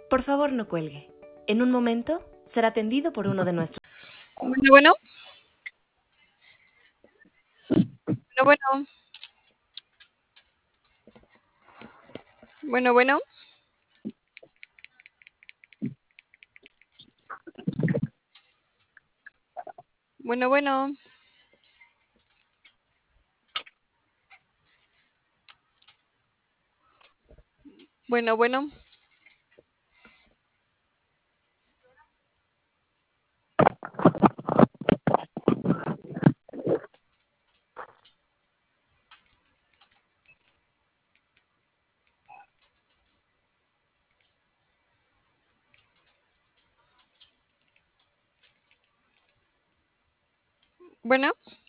Por favor, no cuelgue. En un momento será atendido por uno de nuestros. Bueno, bueno, bueno, bueno, bueno, bueno, bueno, bueno, bueno.